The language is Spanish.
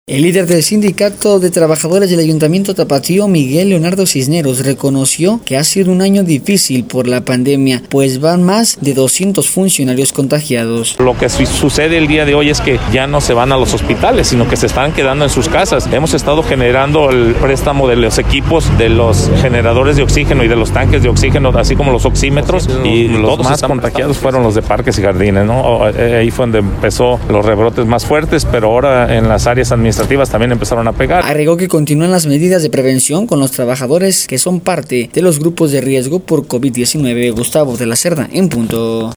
El líder del Sindicato de Trabajadores del Ayuntamiento Tapatío, Miguel Leonardo Cisneros, reconoció que ha sido un año difícil por la pandemia, pues van más de 200 funcionarios contagiados. Lo que sucede el día de hoy es que ya no se van a los hospitales, sino que se están quedando en sus casas. Hemos estado generando el préstamo de los equipos, de los generadores de oxígeno y de los tanques de oxígeno, así como los oxímetros, y los más contagiados fueron los de parques y jardines, ¿no? Ahí fue donde empezó los rebrotes más fuertes, pero ahora en las áreas administrativas también empezaron a pegar. Agregó que continúan las medidas de prevención con los trabajadores que son parte de los grupos de riesgo por COVID-19. Gustavo de la Cerda, en punto.